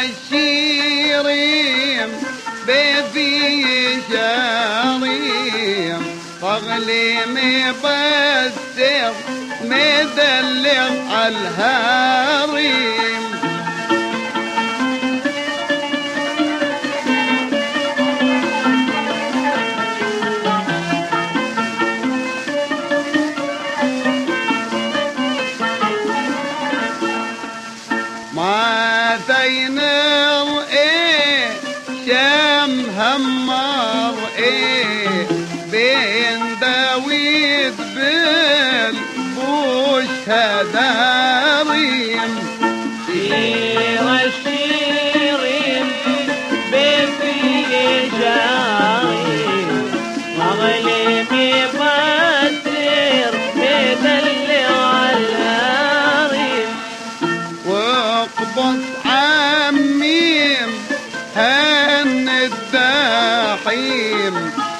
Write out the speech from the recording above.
الشيريم بيفي شاريم فغلي مبسر مدلق عالهاريم ما ثينر شام همار بين داويد بالبوش هداريم سير الشيرين بفي جاريم مغلب يبدر مدلع الهاريم واقبض عميم هن الداحيم